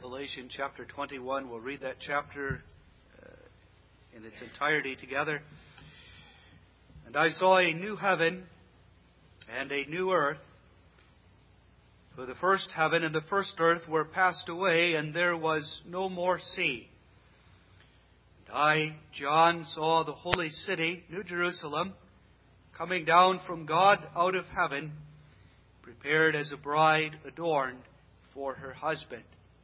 Revelation chapter 21. We'll read that chapter in its entirety together. And I saw a new heaven and a new earth. For the first heaven and the first earth were passed away, and there was no more sea. And I, John, saw the holy city, New Jerusalem, coming down from God out of heaven, prepared as a bride adorned for her husband.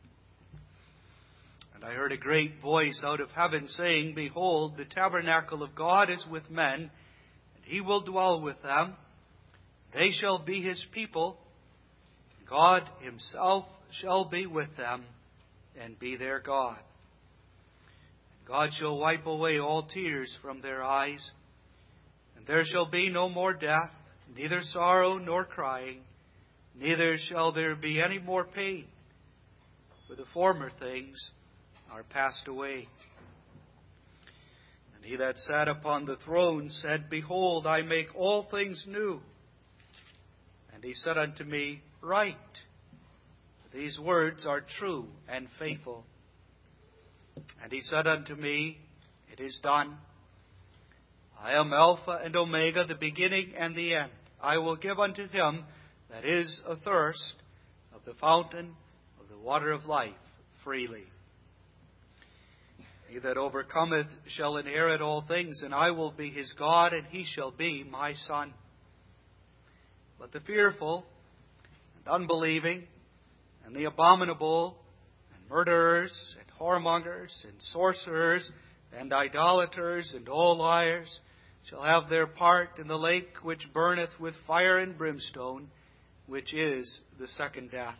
And I heard a great voice out of heaven saying, Behold, the tabernacle of God is with men, and He will dwell with them. They shall be His people. God Himself shall be with them and be their God. And God shall wipe away all tears from their eyes, and there shall be no more death, neither sorrow nor crying, neither shall there be any more pain, for the former things are passed away. And He that sat upon the throne said, Behold, I make all things new. And He said unto me, Write, these words are true and faithful. And He said unto me, It is done. I am Alpha and Omega, the beginning and the end. I will give unto him that is athirst of the fountain of the water of life freely. He that overcometh shall inherit all things, and I will be his God, and he shall be my son. But the fearful and unbelieving, and the abominable, and murderers, and whoremongers, and sorcerers, and idolaters, and all liars, shall have their part in the lake which burneth with fire and brimstone, which is the second death.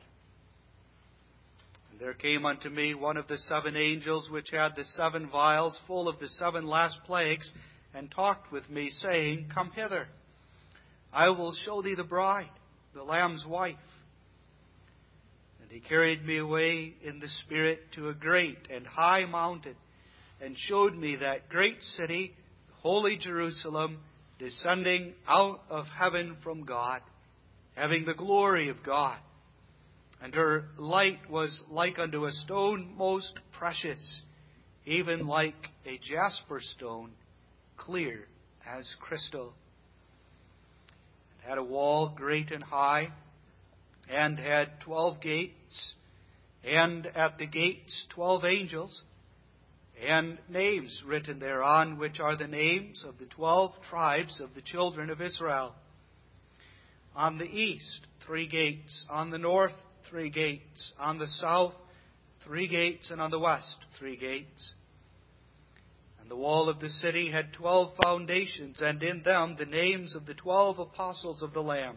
And there came unto me one of the seven angels which had the seven vials full of the seven last plagues, and talked with me, saying, Come hither, I will show thee the bride, the Lamb's wife. And He carried me away in the Spirit to a great and high mountain, and showed me that great city, holy Jerusalem, descending out of heaven from God, having the glory of God. And her light was like unto a stone most precious, even like a jasper stone, clear as crystal. It had a wall great and high, and had 12 gates, and at the gates 12 angels, and names written thereon, which are the names of the 12 tribes of the children of Israel. On the east, 3 gates. On the north, 3 gates. On the south, 3 gates. And on the west, 3 gates. And the wall of the city had 12 foundations, and in them the names of the 12 apostles of the Lamb.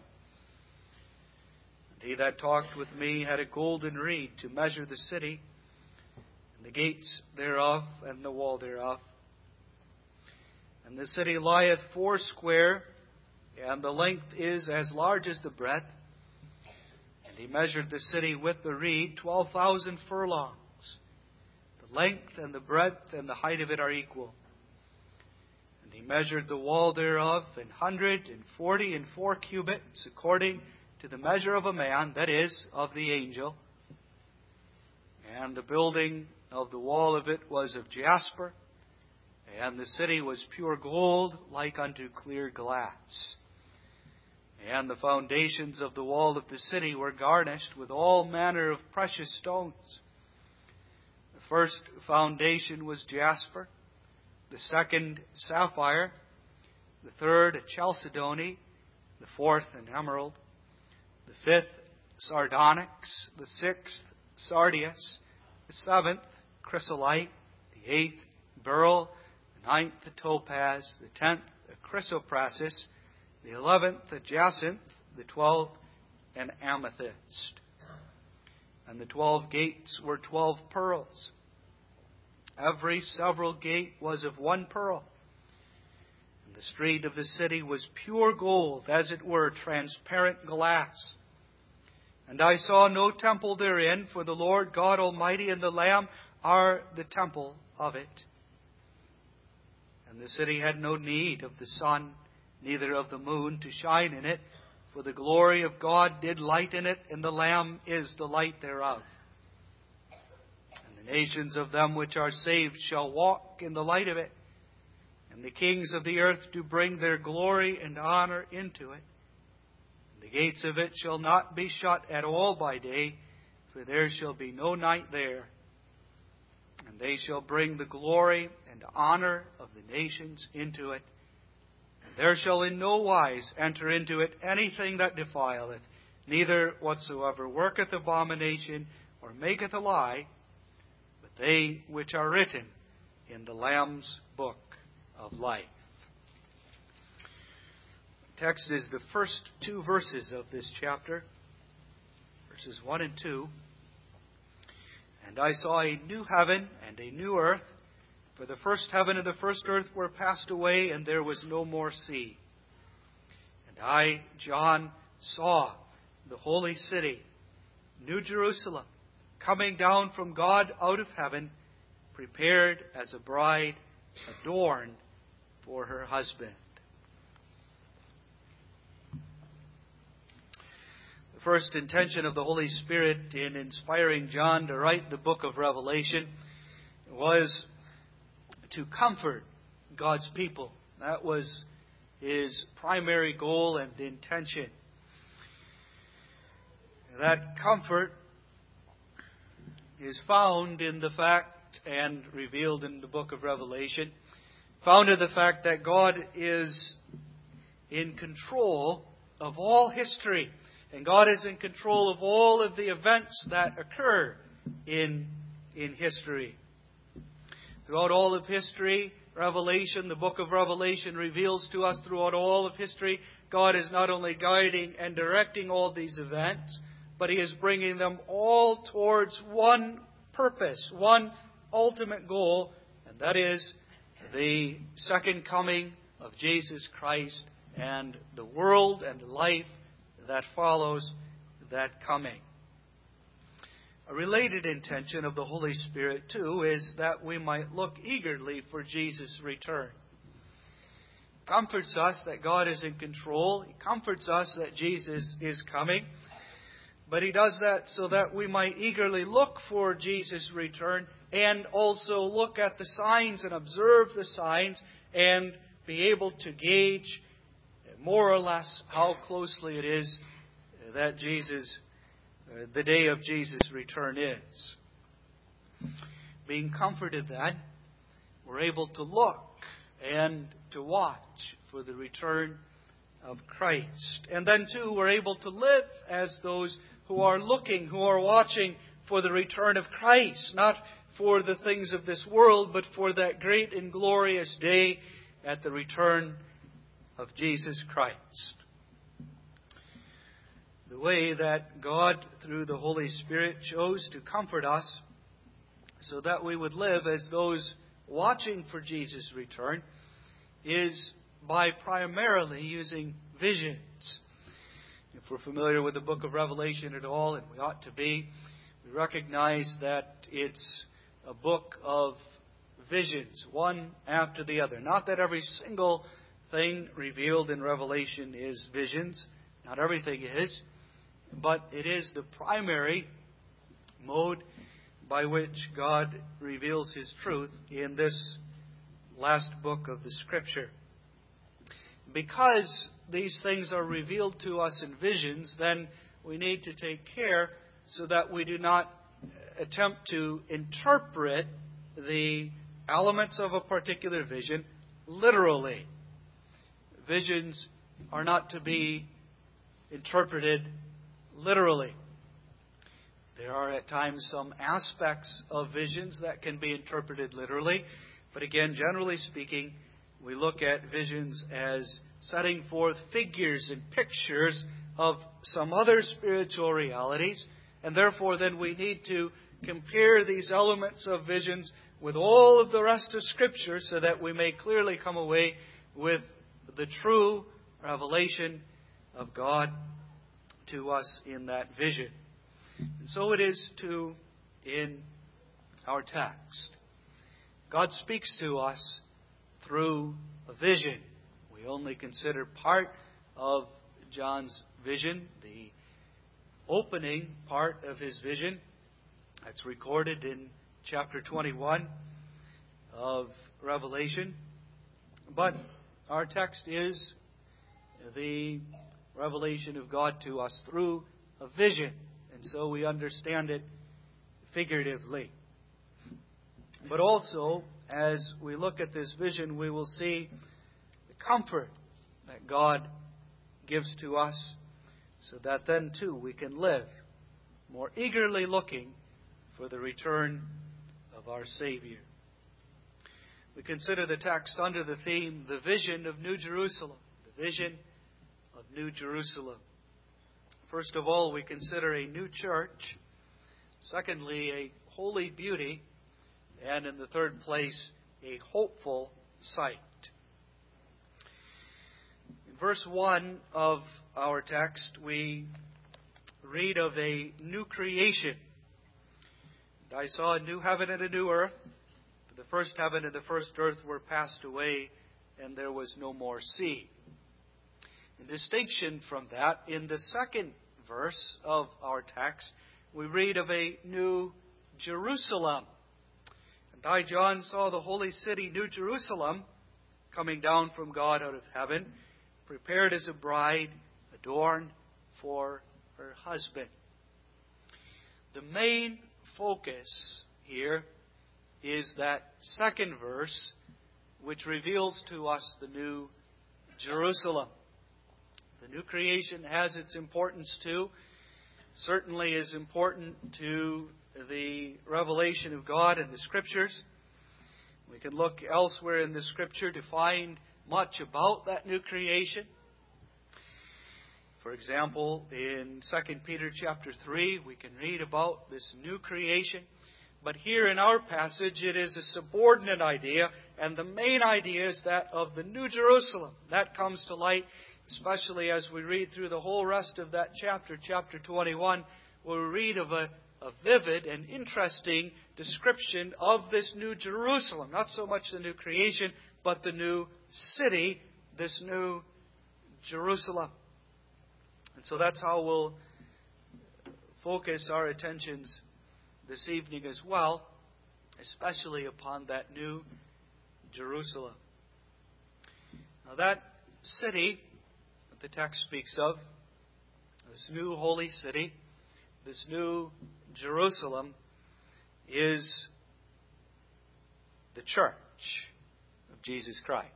And he that talked with me had a golden reed to measure the city, the gates thereof, and the wall thereof. And the city lieth foursquare, and the length is as large as the breadth. And he measured the city with the reed 12,000 furlongs. The length and the breadth and the height of it are equal. And he measured the wall thereof 144 cubits, according to the measure of a man, that is, of the angel. And the building of the wall of it was of jasper, and the city was pure gold, like unto clear glass. And the foundations of the wall of the city were garnished with all manner of precious stones. The first foundation was jasper, the second sapphire, the third a chalcedony, the fourth an emerald, the fifth sardonyx, the sixth sardius, the seventh chrysolite, the eighth beryl, the ninth a topaz, the 10th a chrysoprasus, the 11th a jacinth, the 12th an amethyst. And the 12 gates were 12 pearls. Every several gate was of one pearl. And the street of the city was pure gold, as it were transparent glass. And I saw no temple therein, for the Lord God Almighty and the Lamb are the temple of it. And the city had no need of the sun, neither of the moon to shine in it, for the glory of God did lighten it, and the Lamb is the light thereof. The nations of them which are saved shall walk in the light of it, and the kings of the earth do bring their glory and honor into it. The gates of it shall not be shut at all by day, for there shall be no night there. And they shall bring the glory and honor of the nations into it. And there shall in no wise enter into it anything that defileth, neither whatsoever worketh abomination or maketh a lie, but they which are written in the Lamb's book of life. The text is the first two verses of this chapter, verses 1 and 2. And I saw a new heaven and a new earth, for the first heaven and the first earth were passed away, and there was no more sea. And I, John, saw the holy city, New Jerusalem, coming down from God out of heaven, prepared as a bride adorned for her husband. The first intention of the Holy Spirit in inspiring John to write the book of Revelation was to comfort God's people. That was his primary goal and intention. That comfort is found in the fact, and revealed in the book of Revelation, found in the fact that God is in control of all history. And God is in control of all of the events that occur in history. Throughout all of history, Revelation, the book of Revelation reveals to us throughout all of history, God is not only guiding and directing all these events, but He is bringing them all towards one purpose, one ultimate goal, and that is the second coming of Jesus Christ and the world and life that follows that coming. A related intention of the Holy Spirit, too, is that we might look eagerly for Jesus' return. It comforts us that God is in control. He comforts us that Jesus is coming. But He does that so that we might eagerly look for Jesus' return and also look at the signs and observe the signs and be able to gauge more or less how closely it is that the day of Jesus' return is. Being comforted then, we're able to look and to watch for the return of Christ. And then too, we're able to live as those who are looking, who are watching for the return of Christ, not for the things of this world, but for that great and glorious day at the return of Jesus Christ. The way that God, through the Holy Spirit, chose to comfort us so that we would live as those watching for Jesus' return is by primarily using visions. If we're familiar with the book of Revelation at all, and we ought to be, we recognize that it's a book of visions, one after the other. Not that every single thing revealed in Revelation is visions. Not everything is. But it is the primary mode by which God reveals His truth in this last book of the Scripture. Because these things are revealed to us in visions, then we need to take care so that we do not attempt to interpret the elements of a particular vision literally. Visions are not to be interpreted literally. There are at times some aspects of visions that can be interpreted literally, but again, generally speaking, we look at visions as setting forth figures and pictures of some other spiritual realities, and therefore then we need to compare these elements of visions with all of the rest of Scripture so that we may clearly come away with the true revelation of God to us in that vision. And so it is too in our text. God speaks to us through a vision. We only consider part of John's vision, the opening part of his vision. That's recorded in chapter 21 of Revelation. But our text is the revelation of God to us through a vision, and so we understand it figuratively. But also, as we look at this vision, we will see the comfort that God gives to us, so that then too we can live more eagerly looking for the return of our Savior. We consider the text under the theme, the vision of New Jerusalem. The vision of New Jerusalem. First of all, we consider a new church. Secondly, a holy beauty. And in the third place, a hopeful sight. In verse 1 of our text, we read of a new creation. And I saw a new heaven and a new earth. For the first heaven and the first earth were passed away, and there was no more sea. In distinction from that, in the second verse of our text, we read of a new Jerusalem. And I, John, saw the holy city, New Jerusalem, coming down from God out of heaven, prepared as a bride, adorned for her husband. The main focus here is that second verse, which reveals to us the New Jerusalem. The new creation has its importance too. Certainly is important to the revelation of God in the Scriptures. We can look elsewhere in the Scripture to find much about that new creation. For example, in 2 Peter chapter 3, we can read about this new creation. But here in our passage, it is a subordinate idea, and the main idea is that of the New Jerusalem. That comes to light, especially as we read through the whole rest of that chapter, chapter 21, where we read of a vivid and interesting description of this New Jerusalem. Not so much the new creation, but the new city, this New Jerusalem. And so that's how we'll focus our attentions this evening as well, especially upon that New Jerusalem. Now that city that the text speaks of, this new holy city, this New Jerusalem, is the church of Jesus Christ.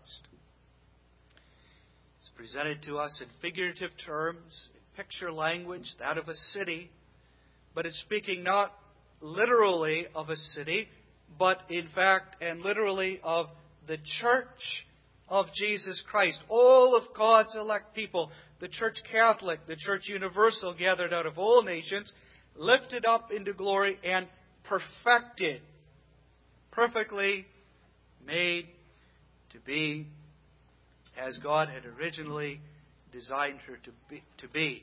It's presented to us in figurative terms, in picture language, that of a city, but it's speaking not literally of a city, but in fact and literally of the church of Jesus Christ. All of God's elect people, the Church Catholic, the Church Universal, gathered out of all nations, lifted up into glory and perfected, perfectly made to be as God had originally designed her to be.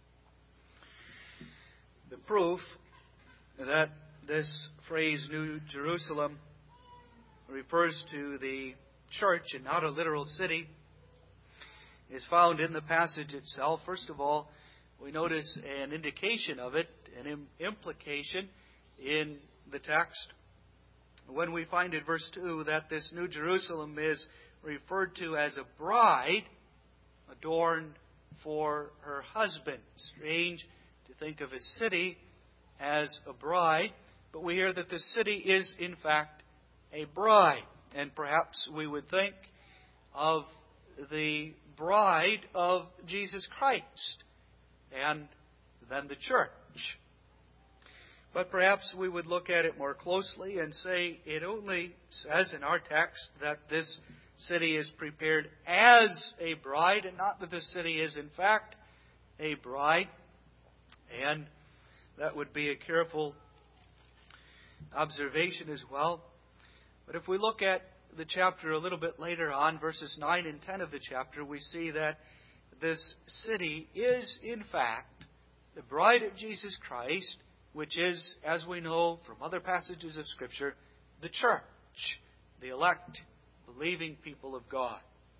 The proof that this phrase, New Jerusalem, refers to the church and not a literal city, is found in the passage itself. First of all, we notice an indication of it, an implication in the text, when we find in verse 2 that this New Jerusalem is referred to as a bride adorned for her husband. Strange to think of a city as a bride, but we hear that the city is in fact a bride. And perhaps we would think of the bride of Jesus Christ and then the church. But perhaps we would look at it more closely and say it only says in our text that this city is prepared as a bride, and not that the city is in fact a bride. And that would be a careful observation as well. But if we look at the chapter a little bit later on, verses 9 and 10 of the chapter, we see that this city is in fact the bride of Jesus Christ, which is, as we know from other passages of Scripture, the church, the elect, believing people of God.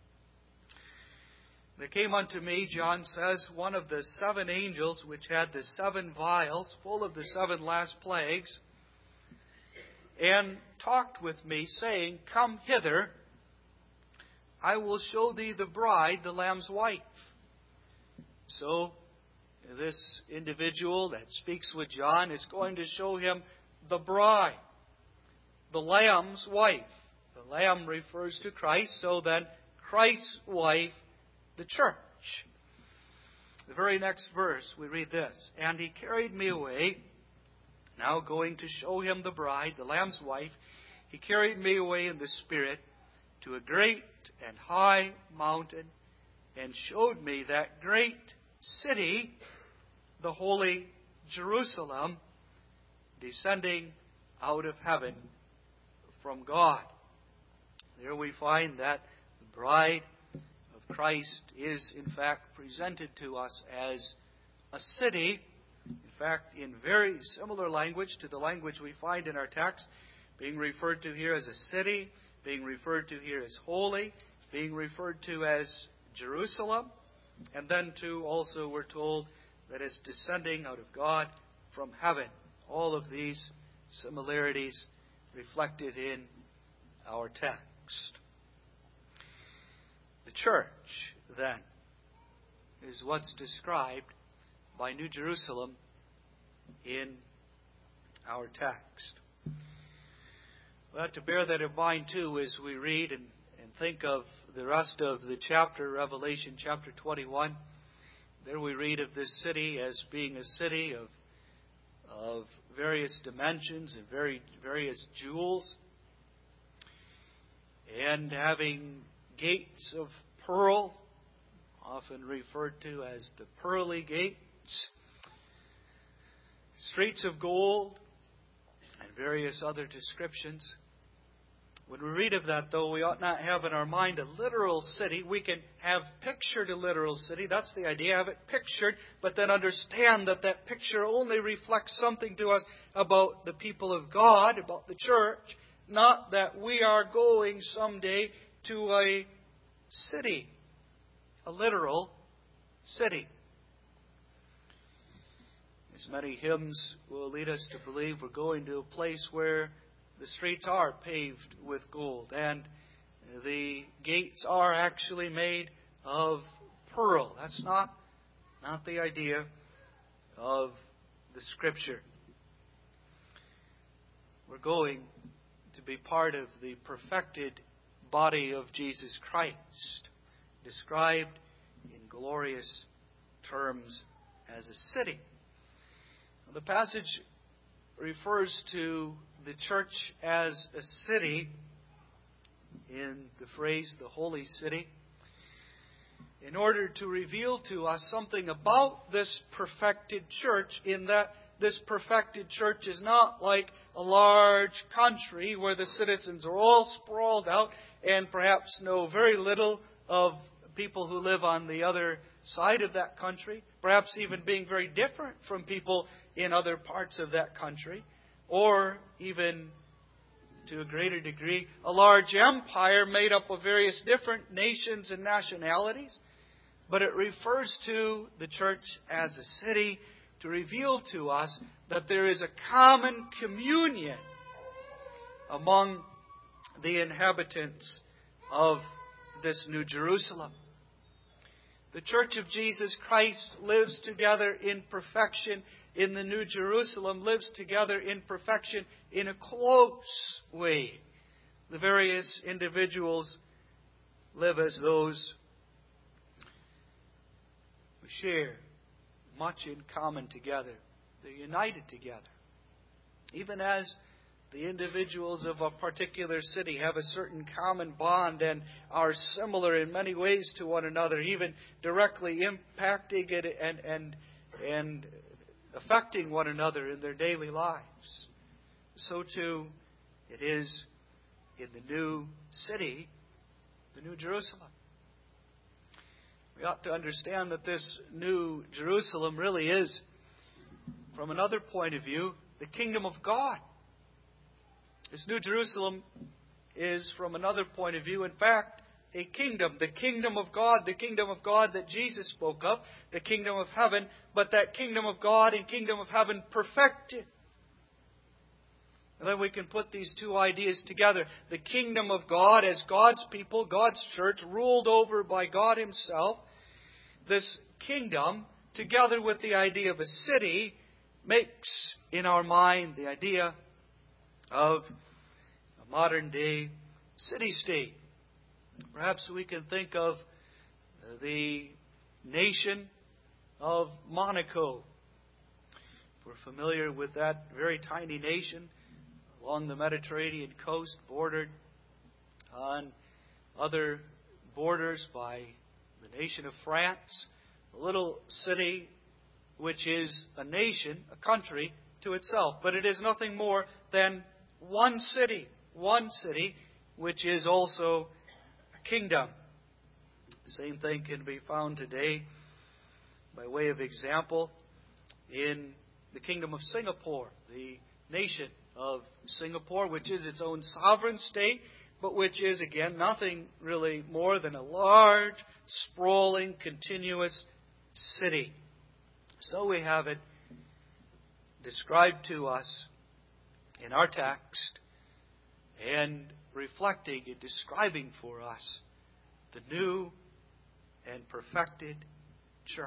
There came unto me, John says, one of the 7 angels which had the 7 vials full of the 7 last plagues. and talked with me, saying, Come hither, I will show thee the bride, the Lamb's wife. So, this individual that speaks with John is going to show him the bride, the Lamb's wife. The Lamb refers to Christ, so then Christ's wife, the church. The very next verse, we read this, And he carried me away, now going to show him the bride, the Lamb's wife. He carried me away in the Spirit to a great and high mountain, and showed me that great city, the holy Jerusalem, descending out of heaven from God. There we find that the bride of Christ is in fact presented to us as a city, in fact in very similar language to the language we find in our text, being referred to here as a city, being referred to here as holy, being referred to as Jerusalem, and then too also we're told that it's descending out of God from heaven. All of these similarities reflected in our text. The church, then, is what's described by New Jerusalem in our text. We have to bear that in mind, too, as we read and think of the rest of the chapter, Revelation chapter 21. There we read of this city as being a city of various dimensions and various jewels, and having gates of pearl, often referred to as the pearly gates, streets of gold, and various other descriptions. When we read of that, though, we ought not have in our mind a literal city. We can have pictured a literal city. That's the idea. Have it pictured, but then understand that that picture only reflects something to us about the people of God, about the church, not that we are going someday to a city, a literal city. As many hymns will lead us to believe we're going to a place where the streets are paved with gold, and the gates are actually made of pearl. That's not the idea of the Scripture. We're going to be part of the perfected body of Jesus Christ, described in glorious terms as a city. The passage refers to the church as a city in the phrase, the holy city, in order to reveal to us something about this perfected church, in that this perfected church is not like a large country where the citizens are all sprawled out and perhaps know very little of people who live on the other side of that country, perhaps even being very different from people in other parts of that country, or even to a greater degree, a large empire made up of various different nations and nationalities. But it refers to the church as a city to reveal to us that there is a common communion among the inhabitants of this New Jerusalem. The church of Jesus Christ lives together in perfection in the New Jerusalem, lives together in perfection in a close way. The various individuals live as those who share much in common together. They're united together. Even as the individuals of a particular city have a certain common bond and are similar in many ways to one another, even directly impacting it and affecting one another in their daily lives. So too it is in the new city, the New Jerusalem. We ought to understand that this New Jerusalem really is, from another point of view, the kingdom of God. This New Jerusalem is, from another point of view, in fact, a kingdom. The kingdom of God that Jesus spoke of, the kingdom of heaven, but that kingdom of God and kingdom of heaven perfected. And then we can put these two ideas together. The kingdom of God as God's people, God's church, ruled over by God Himself. This kingdom, together with the idea of a city, makes in our mind the idea of a modern-day city-state. Perhaps we can think of the nation of Monaco. If we're familiar with that very tiny nation along the Mediterranean coast, bordered on other borders by the nation of France, a little city which is a nation, a country to itself. But it is nothing more than one city, which is also a kingdom. The same thing can be found today, by way of example, in the kingdom of Singapore, the nation of Singapore, which is its own sovereign state, but which is, again, nothing really more than a large, sprawling, continuous city. So we have it described to us in our text and reflecting and describing for us the new and perfected church.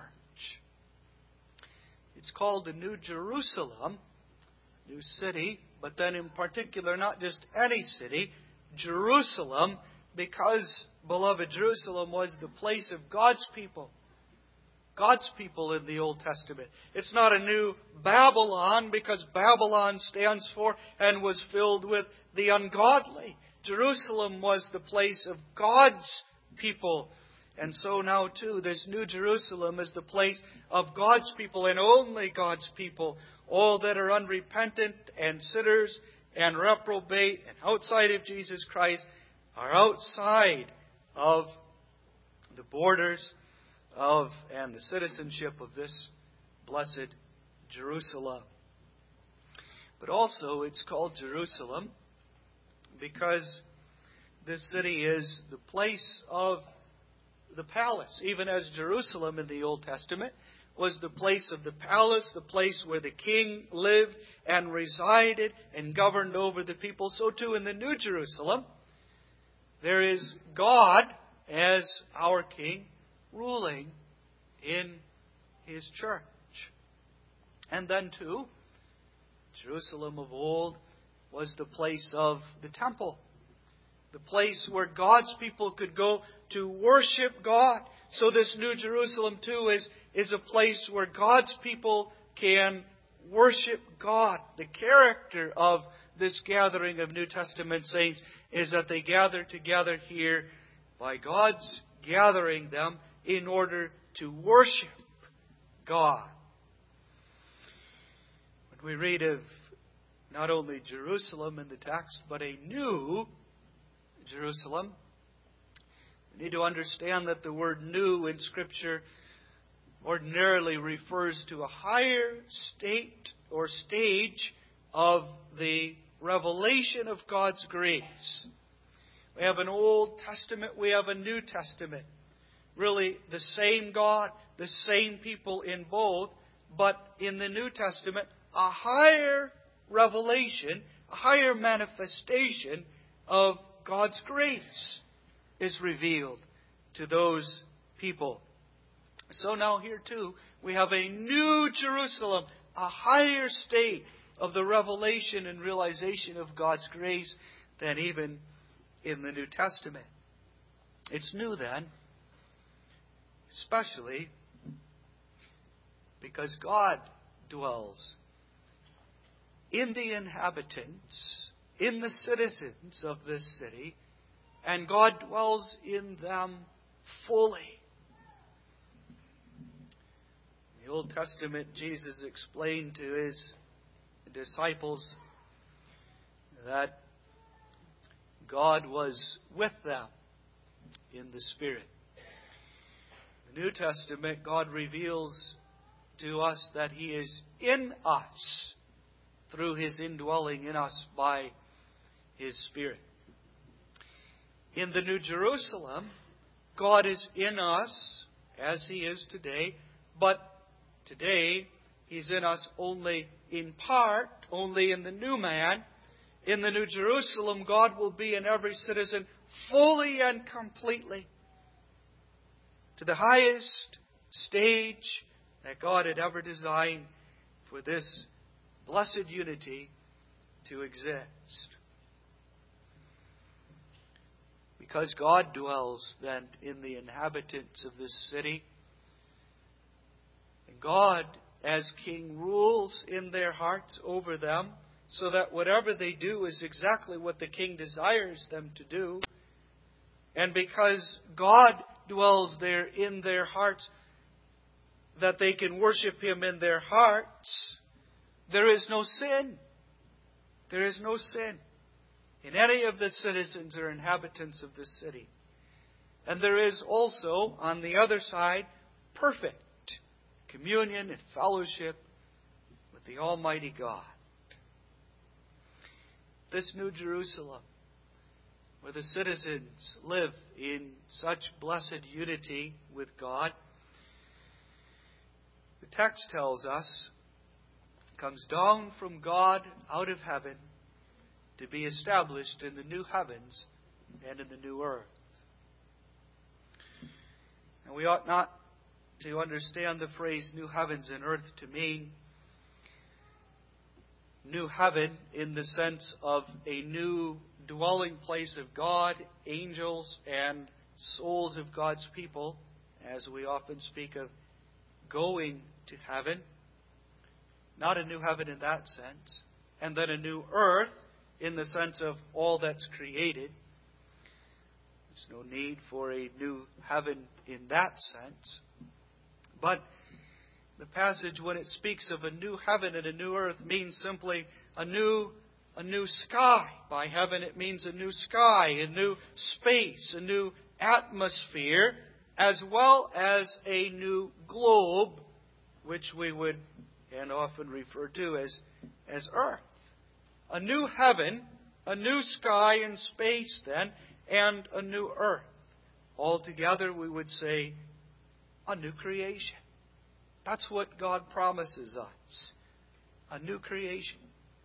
It's called the New Jerusalem, new city, but then in particular not just any city, Jerusalem, because, beloved, Jerusalem was the place of God's people. God's people in the Old Testament. It's not a new Babylon, because Babylon stands for and was filled with the ungodly. Jerusalem was the place of God's people. And so now too, this New Jerusalem is the place of God's people and only God's people. All that are unrepentant and sinners and reprobate and outside of Jesus Christ are outside of the borders of and the citizenship of this blessed Jerusalem. But also it's called Jerusalem because this city is the place of the palace. Even as Jerusalem in the Old Testament was the place of the palace, the place where the king lived and resided and governed over the people, so too in the New Jerusalem there is God as our king ruling in His church. And then too, Jerusalem of old was the place of the temple. The place where God's people could go to worship God. So this New Jerusalem too is a place where God's people can worship God. The character of this gathering of New Testament saints is that they gather together here by God's gathering them in order to worship God. When we read of not only Jerusalem in the text, but a new Jerusalem, we need to understand that the word new in Scripture ordinarily refers to a higher state or stage of the revelation of God's grace. We have an Old Testament, we have a New Testament. Really the same God, the same people in both, but in the New Testament, a higher revelation, a higher manifestation of God's grace is revealed to those people. So now here too, we have a new Jerusalem, a higher state of the revelation and realization of God's grace than even in the New Testament. It's new then, especially because God dwells in the inhabitants, in the citizens of this city, and God dwells in them fully. In the Old Testament, Jesus explained to His disciples that God was with them in the Spirit. In the New Testament, God reveals to us that He is in us through His indwelling in us by His Spirit. In the New Jerusalem, God is in us as He is today, but today He's in us only in part, only in the new man, In the New Jerusalem, God will be in every citizen fully and completely, to the highest stage that God had ever designed for this blessed unity to exist. Because God dwells then in the inhabitants of this city, and God as King rules in their hearts over them, so that whatever they do is exactly what the King desires them to do. And because God dwells there in their hearts, that they can worship Him in their hearts, there is no sin. There is no sin in any of the citizens or inhabitants of this city. And there is also, on the other side, perfect communion and fellowship with the Almighty God. This New Jerusalem, where the citizens live in such blessed unity with God, the text tells us, comes down from God out of heaven to be established in the new heavens and in the new earth. And we ought not to understand the phrase new heavens and earth to mean new heaven in the sense of a new dwelling place of God, angels, and souls of God's people, as we often speak of going to heaven. Not a new heaven in that sense. And then a new earth in the sense of all that's created. There's no need for a new heaven in that sense. But the passage, when it speaks of a new heaven and a new earth, means simply a new sky. By heaven it means a new sky, a new space, a new atmosphere, as well as a new globe, which we would and often refer to as earth. A new heaven, a new sky and space then, and a new earth. Altogether we would say a new creation. That's what God promises us. A new creation.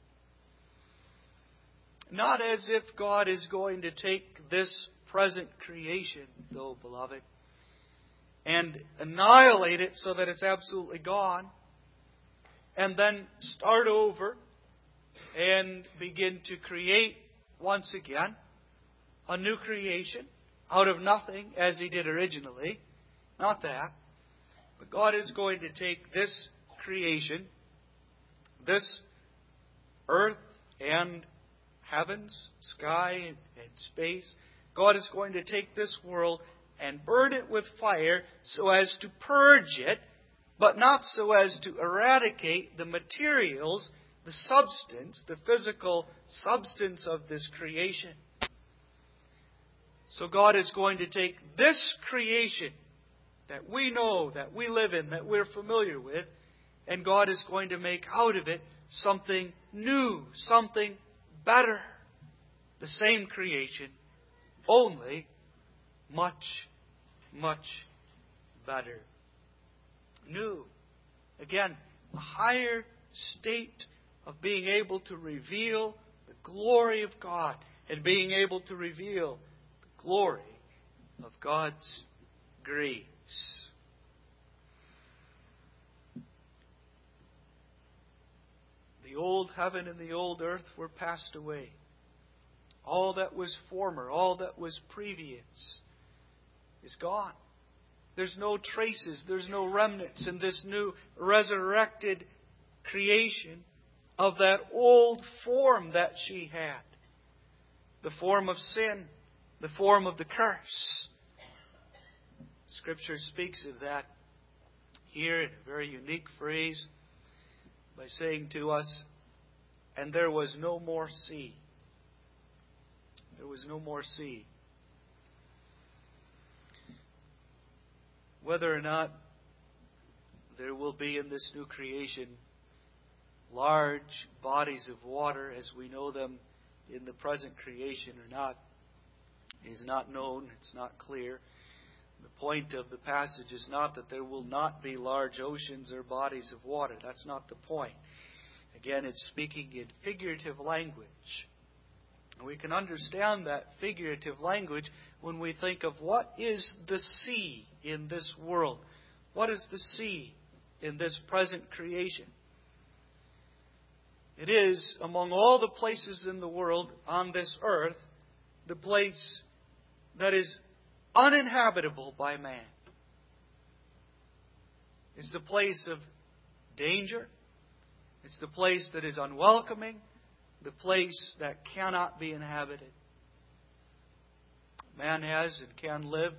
Not as if God is going to take this present creation, though, beloved, and annihilate it so that it's absolutely gone, and then start over and begin to create once again a new creation out of nothing as He did originally. Not that. But God is going to take this creation, this earth and heavens, sky and space. God is going to take this world and burn it with fire so as to purge it, but not so as to eradicate the materials, the substance, the physical substance of this creation. So God is going to take this creation that we know, that we live in, that we're familiar with, and God is going to make out of it something new, something better. The same creation, only much, much better. New. Again, a higher state of being able to reveal the glory of God and being able to reveal the glory of God's grace. The old heaven and the old earth were passed away. All that was former, all that was previous is gone. There's no traces, there's no remnants in this new resurrected creation of that old form that she had. The form of sin, the form of the curse. Scripture speaks of that here in a very unique phrase by saying to us, and there was no more sea. There was no more sea. Whether or not there will be in this new creation large bodies of water as we know them in the present creation or not is not known. It's not clear. The point of the passage is not that there will not be large oceans or bodies of water. That's not the point. Again, it's speaking in figurative language. We can understand that figurative language when we think of what is the sea in this world. What is the sea in this present creation? It is, among all the places in the world on this earth, the place that is uninhabitable by man. It's the place of danger. It's the place that is unwelcoming. The place that cannot be inhabited. Man has and can live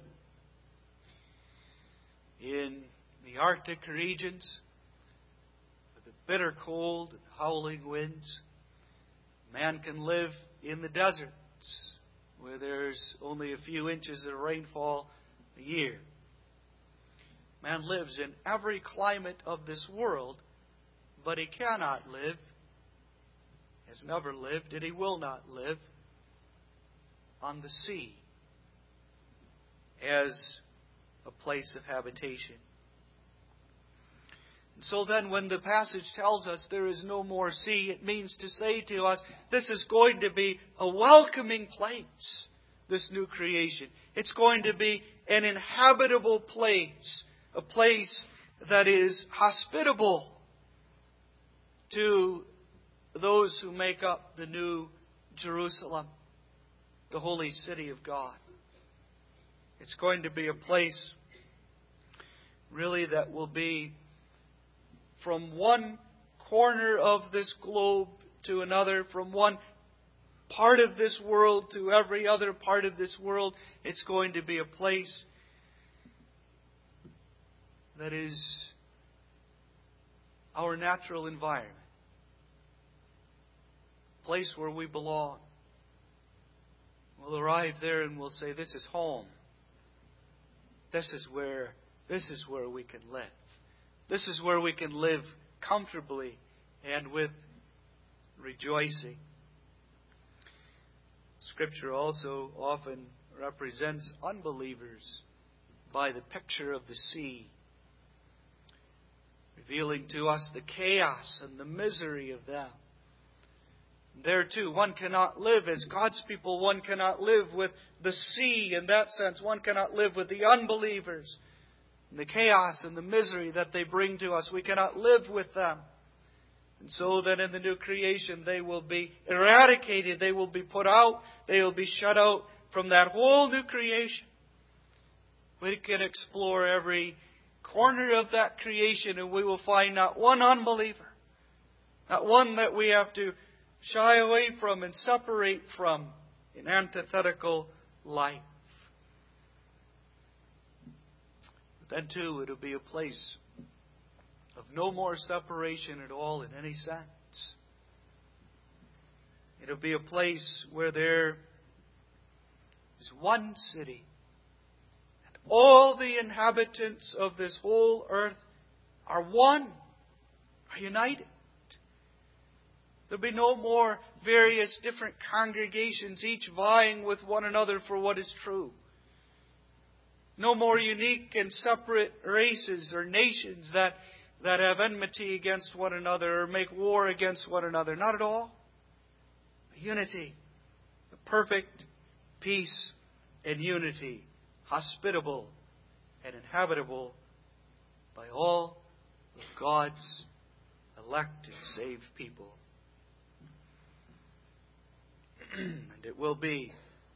in the Arctic regions with the bitter cold and howling winds. Man can live in the deserts where there's only a few inches of rainfall a year. Man lives in every climate of this world, but he cannot live, has never lived, and he will not live on the sea as a place of habitation. And so then when the passage tells us there is no more sea, it means to say to us, this is going to be a welcoming place, this new creation. It's going to be an inhabitable place, a place that is hospitable to those who make up the new Jerusalem, the holy city of God. It's going to be a place really that will be from one corner of this globe to another, from one part of this world to every other part of this world. It's going to be a place that is our natural environment. A place where we belong. We'll arrive there and we'll say, this is home. This is where we can live. This is where we can live comfortably and with rejoicing. Scripture also often represents unbelievers by the picture of the sea, revealing to us the chaos and the misery of them. There too, one cannot live as God's people. One cannot live with the sea in that sense. One cannot live with the unbelievers. And the chaos and the misery that they bring to us. We cannot live with them. And so that in the new creation they will be eradicated. They will be put out. They will be shut out from that whole new creation. We can explore every corner of that creation and we will find not one unbeliever. Not one that we have to shy away from and separate from in antithetical life. But then too, it will be a place of no more separation at all in any sense. It will be a place where there is one city. And all the inhabitants of this whole earth are one, are united. There'll be no more various different congregations, each vying with one another for what is true. No more unique and separate races or nations that have enmity against one another or make war against one another. Not at all. Unity. A perfect peace and unity. Hospitable and inhabitable by all of God's elect and saved people. And it will be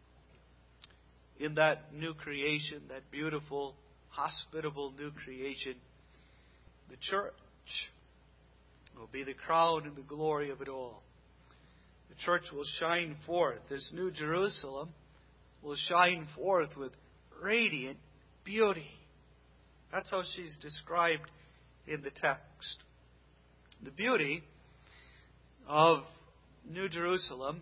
in that new creation, that beautiful, hospitable new creation, the church will be the crown and the glory of it all. The church will shine forth. This new Jerusalem will shine forth with radiant beauty. That's how she's described in the text. The beauty of New Jerusalem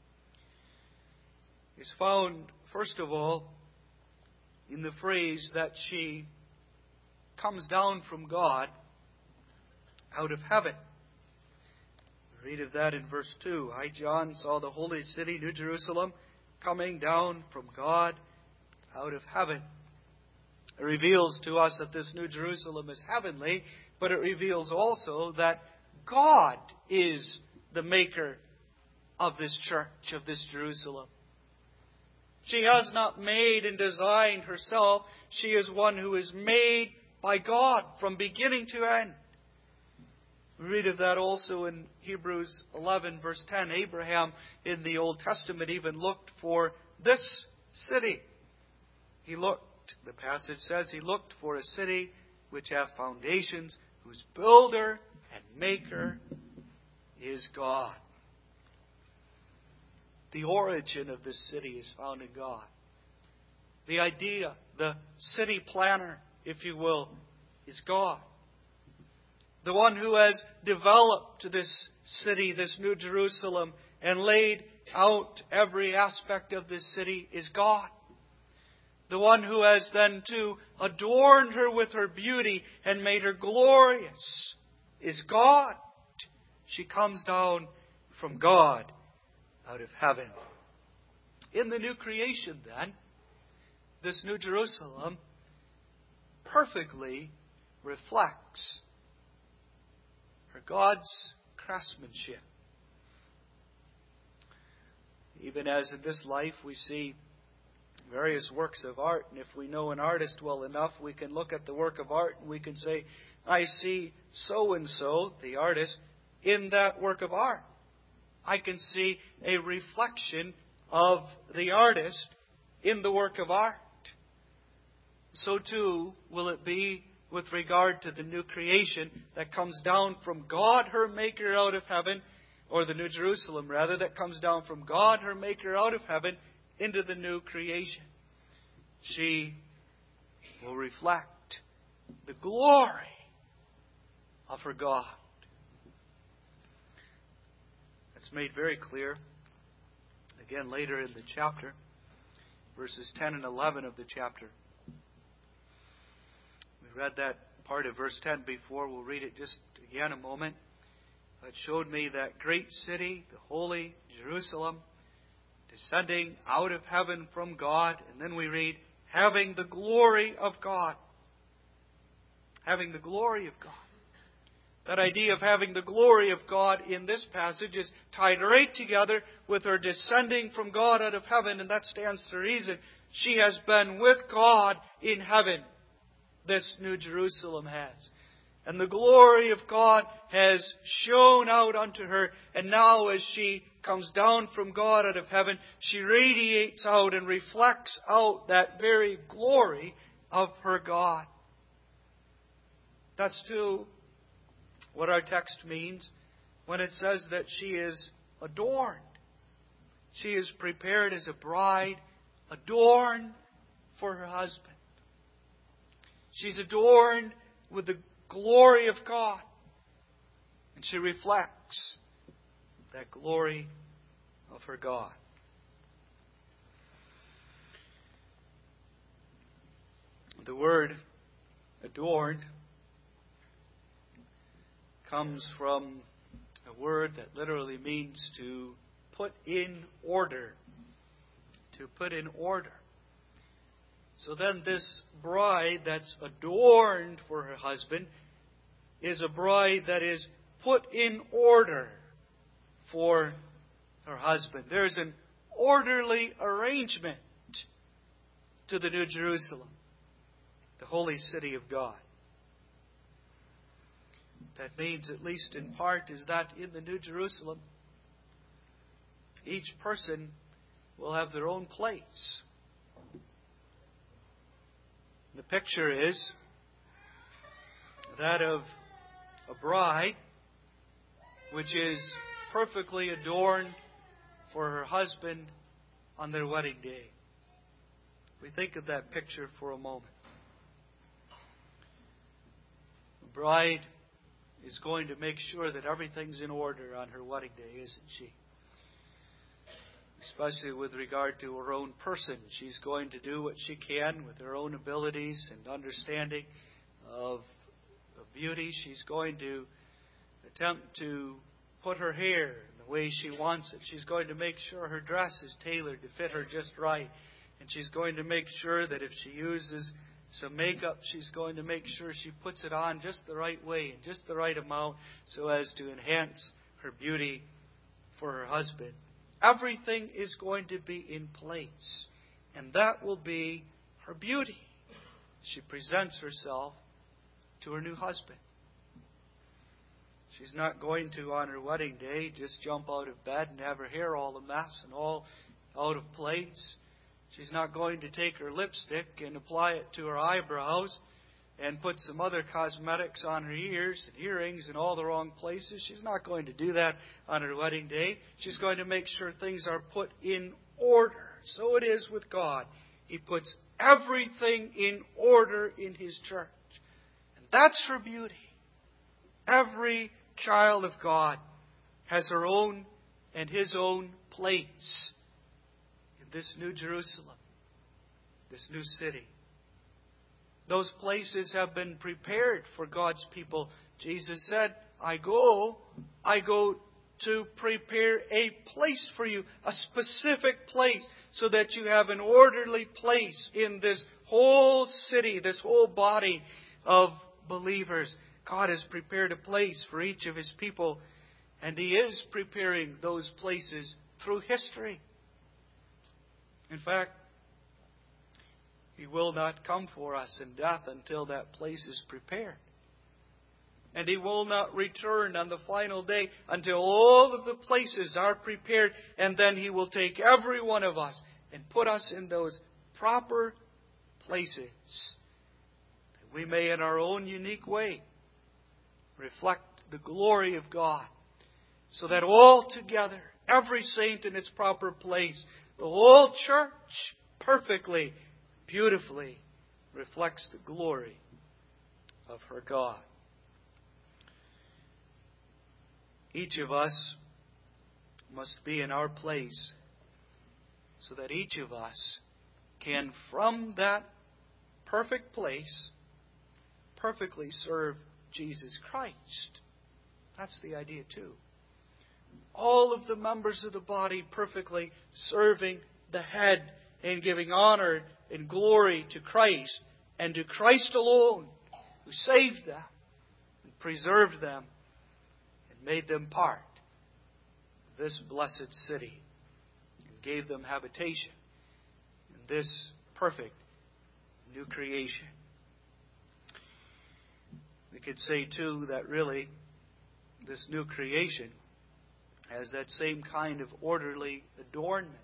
is found, first of all, in the phrase that she comes down from God out of heaven. We read of that in verse 2. I, John, saw the holy city, New Jerusalem, coming down from God out of heaven. It reveals to us that this New Jerusalem is heavenly, but it reveals also that God is the maker of this church, of this Jerusalem. She has not made and designed herself. She is one who is made by God from beginning to end. We read of that also in Hebrews 11, verse 10. Abraham in the Old Testament even looked for this city. The passage says, he looked for a city which hath foundations, whose builder and maker is God. The origin of this city is found in God. The idea, the city planner, if you will, is God. The one who has developed this city, this New Jerusalem, and laid out every aspect of this city is God. The one who has then to adorned her with her beauty and made her glorious is God. She comes down from God out of heaven. In the new creation, then, this New Jerusalem perfectly reflects her God's craftsmanship. Even as in this life we see various works of art, and if we know an artist well enough, we can look at the work of art and we can say, I see so-and-so, the artist, in that work of art. I can see a reflection of the artist in the work of art. So too will it be with regard to the new creation that comes down from God, her Maker out of heaven, or the New Jerusalem rather, that comes down from God, her Maker out of heaven, into the new creation. She will reflect the glory of her God. It's made very clear, again later in the chapter, verses 10 and 11 of the chapter. We read that part of verse 10 before. We'll read it just again a moment. It showed me that great city, the holy Jerusalem, descending out of heaven from God. And then we read, having the glory of God. Having the glory of God. That idea of having the glory of God in this passage is tied right together with her descending from God out of heaven, and that stands to reason. She has been with God in heaven. This New Jerusalem has. And the glory of God has shone out unto her, and now as she comes down from God out of heaven, she radiates out and reflects out that very glory of her God. That's too what our text means when it says that she is adorned. She is prepared as a bride, adorned for her husband. She's adorned with the glory of God. And she reflects that glory of her God. The word adorned comes from a word that literally means to put in order. To put in order. So then this bride that's adorned for her husband is a bride that is put in order for her husband. There's an orderly arrangement to the New Jerusalem, the holy city of God. That means, at least in part, is that in the New Jerusalem, each person will have their own place. The picture is that of a bride which is perfectly adorned for her husband on their wedding day. We think of that picture for a moment. The bride is going to make sure that everything's in order on her wedding day, isn't she? Especially with regard to her own person. She's going to do what she can with her own abilities and understanding of beauty. She's going to attempt to put her hair in the way she wants it. She's going to make sure her dress is tailored to fit her just right. And she's going to make sure that if she uses some makeup, she's going to make sure she puts it on just the right way and just the right amount so as to enhance her beauty for her husband. Everything is going to be in place. And that will be her beauty. She presents herself to her new husband. She's not going to, on her wedding day, just jump out of bed and have her hair all a mess and all out of place. She's not going to take her lipstick and apply it to her eyebrows and put some other cosmetics on her ears and earrings in all the wrong places. She's not going to do that on her wedding day. She's going to make sure things are put in order. So it is with God. He puts everything in order in His church. And that's her beauty. Every child of God has her own and his own place in this new Jerusalem, this new city. Those places have been prepared for God's people. Jesus said, I go to prepare a place for you, a specific place, so that you have an orderly place in this whole city, this whole body of believers. God has prepared a place for each of His people, and He is preparing those places through history. In fact, He will not come for us in death until that place is prepared. And He will not return on the final day until all of the places are prepared. And then He will take every one of us and put us in those proper places, that we may, in our own unique way, reflect the glory of God, so that all together, every saint in its proper place, the whole church perfectly, beautifully reflects the glory of her God. Each of us must be in our place so that each of us can, from that perfect place, perfectly serve Jesus Christ. That's the idea too. All of the members of the body perfectly serving the head and giving honor and glory to Christ and to Christ alone, who saved them and preserved them and made them part of this blessed city and gave them habitation in this perfect new creation. We could say, too, that really this new creation has that same kind of orderly adornment.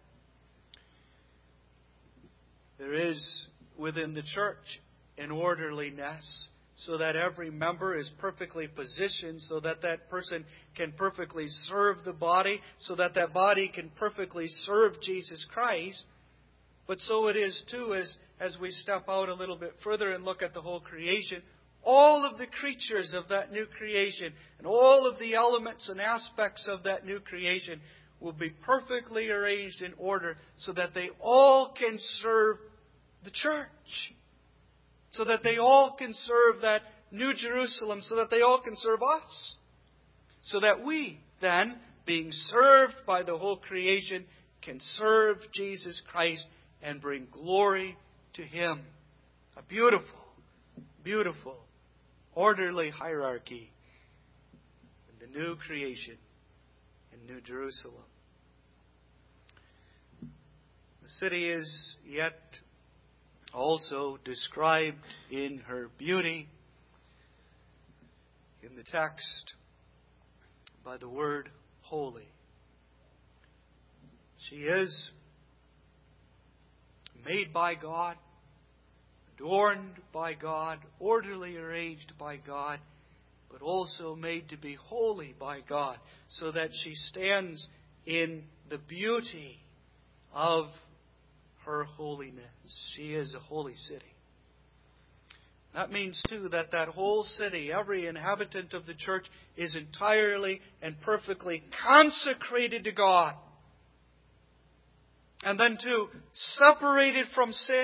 There is within the church an orderliness so that every member is perfectly positioned, so that that person can perfectly serve the body, so that that body can perfectly serve Jesus Christ. But so it is, too, as we step out a little bit further and look at the whole creation. All of the creatures of that new creation and all of the elements and aspects of that new creation will be perfectly arranged in order so that they all can serve the church. So that they all can serve that new Jerusalem. So that they all can serve us. So that we then, being served by the whole creation, can serve Jesus Christ and bring glory to Him. A beautiful, beautiful, orderly hierarchy in the new creation in New Jerusalem. The city is yet also described in her beauty in the text by the word holy. She is made by God, adorned by God, orderly arranged by God, but also made to be holy by God, so that she stands in the beauty of her holiness. She is a holy city. That means, too, that that whole city, every inhabitant of the church, is entirely and perfectly consecrated to God. And then, too, separated from sin,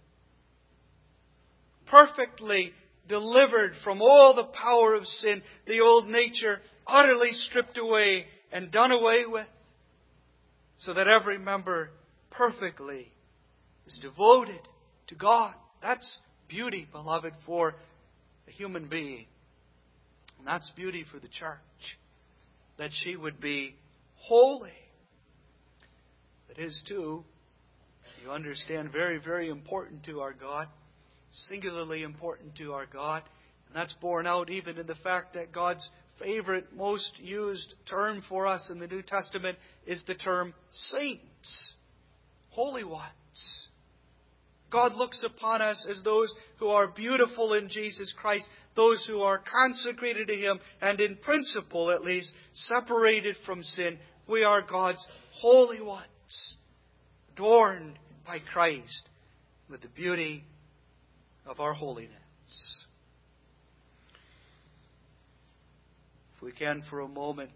perfectly delivered from all the power of sin, the old nature utterly stripped away and done away with, so that every member perfectly is devoted to God. That's beauty, beloved, for a human being. And that's beauty for the church, that she would be holy. that is too, you understand, very, very important to our God, singularly important to our God. And that's borne out even in the fact that God's favorite, most used term for us in the New Testament is the term saints, holy ones. God looks upon us as those who are beautiful in Jesus Christ, those who are consecrated to Him, and in principle at least, separated from sin. We are God's holy ones, adorned by Christ with the beauty of our holiness. If we can for a moment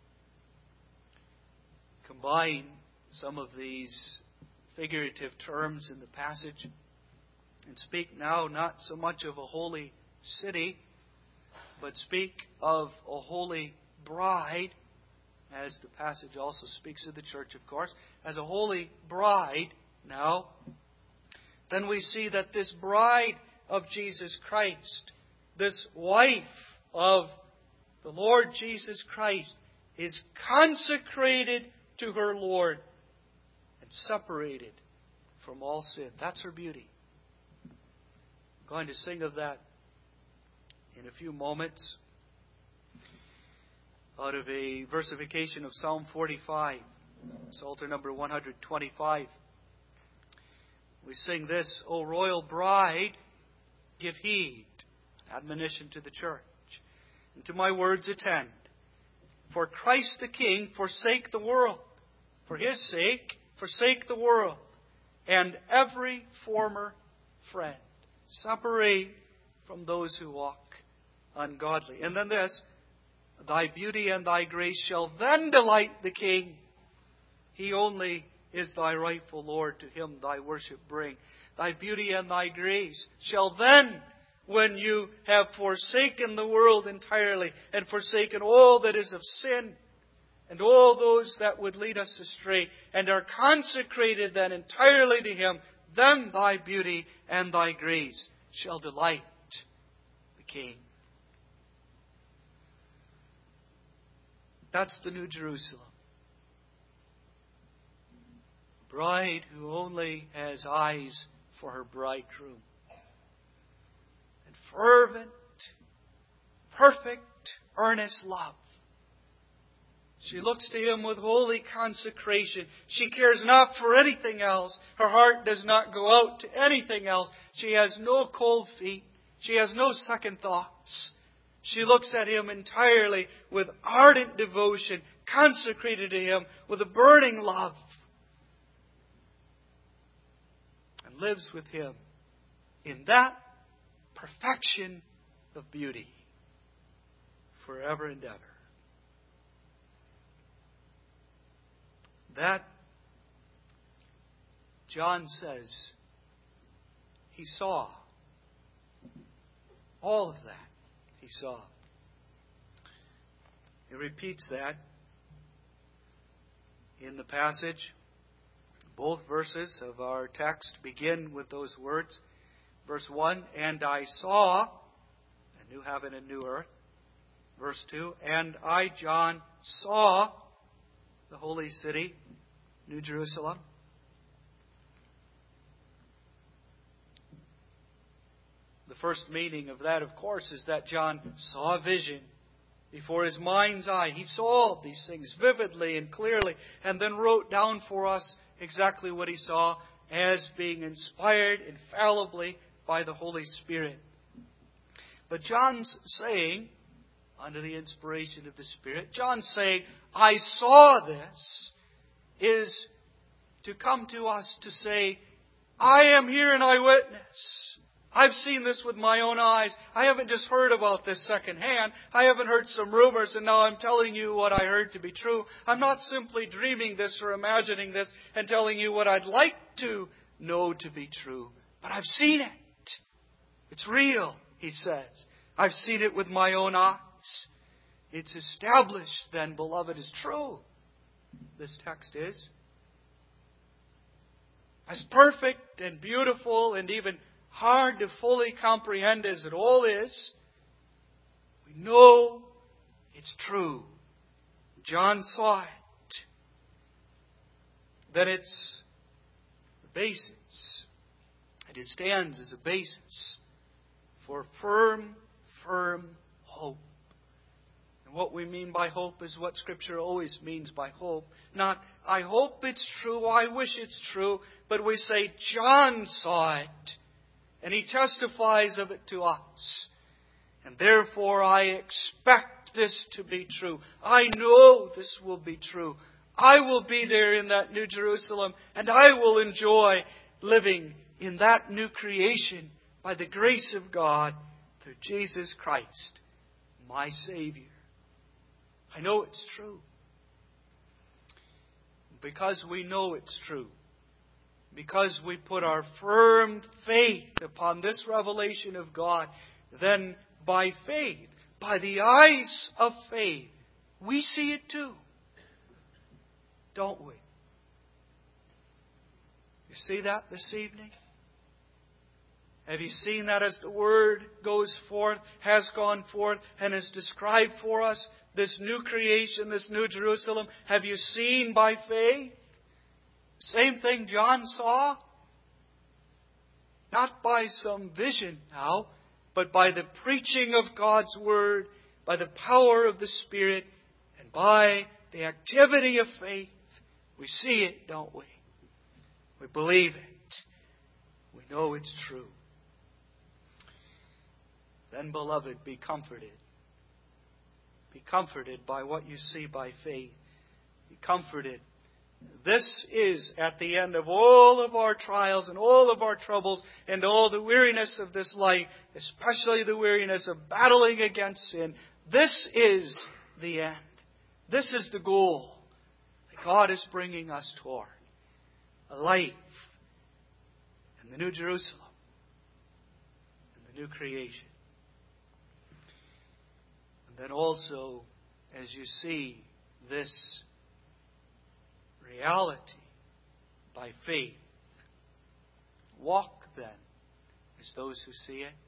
combine some of these figurative terms in the passage and speak now not so much of a holy city, but speak of a holy bride, as the passage also speaks of the church, of course, as a holy bride now, then we see that this bride of Jesus Christ, this wife of the Lord Jesus Christ, is consecrated to her Lord and separated from all sin. That's her beauty. I'm going to sing of that in a few moments out of a versification of Psalm 45, Psalter number 125. We sing this: O royal bride, give heed, admonition to the church, and to my words attend. For Christ the King forsake the world. For His sake forsake the world, and every former friend. Separate from those who walk ungodly. And then this: Thy beauty and Thy grace shall then delight the King. He only is Thy rightful Lord. To Him Thy worship bring. Thy beauty and Thy grace shall then, when you have forsaken the world entirely and forsaken all that is of sin and all those that would lead us astray, and are consecrated then entirely to Him, then Thy beauty and Thy grace shall delight the King. That's the New Jerusalem. A bride who only has eyes for her bridegroom. And fervent, perfect, earnest love. She looks to Him with holy consecration. She cares not for anything else. Her heart does not go out to anything else. She has no cold feet. She has no second thoughts. She looks at Him entirely with ardent devotion, consecrated to Him with a burning love, and lives with Him in that perfection of beauty forever and ever. That, John says, he saw. All of that he saw. He repeats that in the passage. Both verses of our text begin with those words. Verse 1, and I saw a new heaven and new earth. Verse 2, and I, John, saw the holy city, New Jerusalem. The first meaning of that, of course, is that John saw a vision before his mind's eye. He saw these things vividly and clearly, and then wrote down for us exactly what he saw as being inspired infallibly by the Holy Spirit. But John's saying, under the inspiration of the Spirit, John's saying, I saw this, is to come to us to say, I am here and I witness. I've seen this with my own eyes. I haven't just heard about this secondhand. I haven't heard some rumors and now I'm telling you what I heard to be true. I'm not simply dreaming this or imagining this and telling you what I'd like to know to be true. But I've seen it. It's real, he says. I've seen it with my own eyes. It's established then, beloved, as true. This text is. As perfect and beautiful and even hard to fully comprehend as it all is, we know it's true. John saw it. then it's the basis. And it stands as a basis for firm hope. And what we mean by hope is what Scripture always means by hope. Not, I hope it's true, I wish it's true, but we say, John saw it, and he testifies of it to us. And therefore I expect this to be true. I know this will be true. I will be there in that New Jerusalem, and I will enjoy living in that new creation by the grace of God through Jesus Christ, my Savior. I know it's true. Because we know it's true, because we put our firm faith upon this revelation of God, then by faith, by the eyes of faith, we see it too. Don't we? You see that this evening? Have you seen that as the Word goes forth, has gone forth, and is described for us, this new creation, this new Jerusalem? Have you seen by faith? Same thing John saw? Not by some vision now, but by the preaching of God's Word, by the power of the Spirit, and by the activity of faith. We see it, don't we? We believe it. We know it's true. Then, beloved, be comforted. Be comforted by what you see by faith. Be comforted. This is at the end of all of our trials and all of our troubles and all the weariness of this life, especially the weariness of battling against sin. This is the end. This is the goal that God is bringing us toward. A life in the New Jerusalem, in the new creation. And then also, as you see this reality by faith, walk then as those who see it.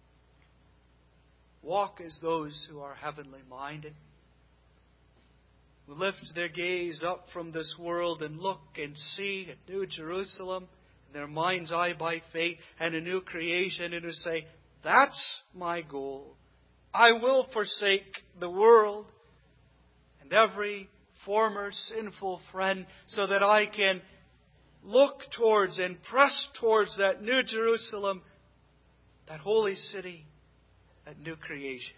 Walk as those who are heavenly minded, who lift their gaze up from this world and look and see a new Jerusalem in their mind's eye by faith and a new creation, and who say, that's my goal. I will forsake the world and every former sinful friend so that I can look towards and press towards that new Jerusalem, that holy city, that new creation.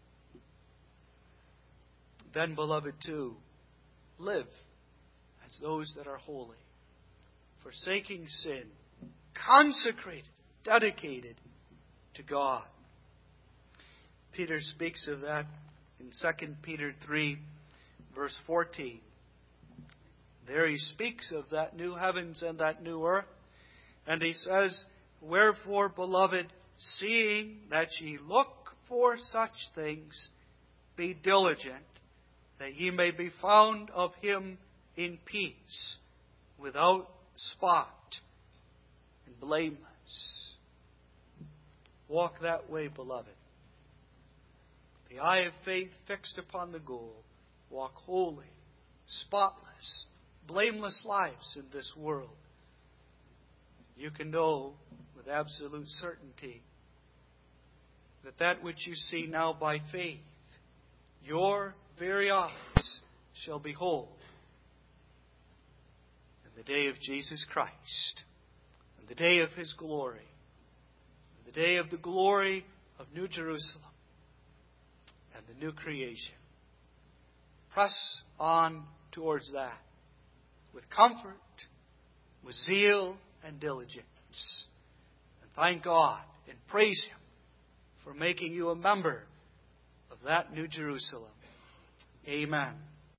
Then, beloved, too, live as those that are holy, forsaking sin, consecrated, dedicated to God. Peter speaks of that in 2 Peter 3, verse 14. There he speaks of that new heavens and that new earth. And he says, wherefore, beloved, seeing that ye look for such things, be diligent, that ye may be found of Him in peace, without spot and blameless. Walk that way, beloved. The eye of faith fixed upon the goal. Walk holy, spotless, blameless lives in this world. You can know with absolute certainty that that which you see now by faith, your very eyes shall behold in the day of Jesus Christ, in the day of His glory, in the day of the glory of New Jerusalem and the new creation. Press on towards that with comfort, with zeal and diligence. And thank God and praise Him for making you a member of that New Jerusalem. Amen.